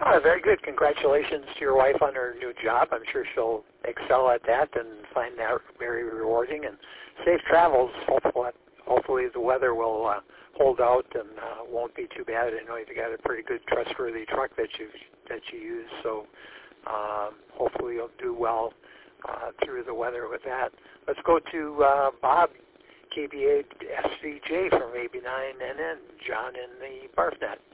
Very good. Congratulations to your wife on her new job. I'm sure she'll excel at that and find that very rewarding. And safe travels. Hopefully the weather will hold out and won't be too bad. I know you've got a pretty good, trustworthy truck that you use. So hopefully you'll do well through the weather with that. Let's go to Bob, KBA SVJ from AB9NN, John in the BARFnet.